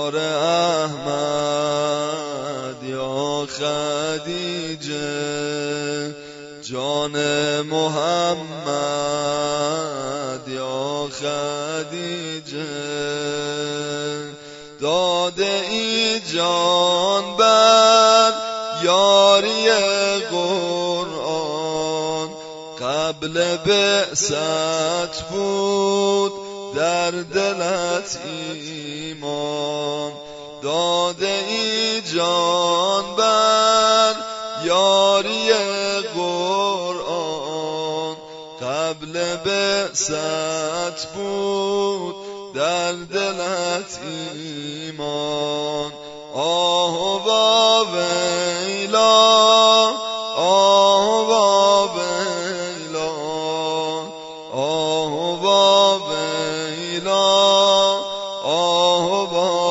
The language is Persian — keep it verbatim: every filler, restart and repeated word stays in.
یار احمد یا خدیجه، جان محمد یا خدیجه. داده ای جان بر یاری قرآن، قبل بعثت بود در دلت ایمان. داده ای جان بر یاری قرآن، قبل بعثت بود در دلت ایمان. آه با ویلا، آه با ویلا، آه با ویلا، آه با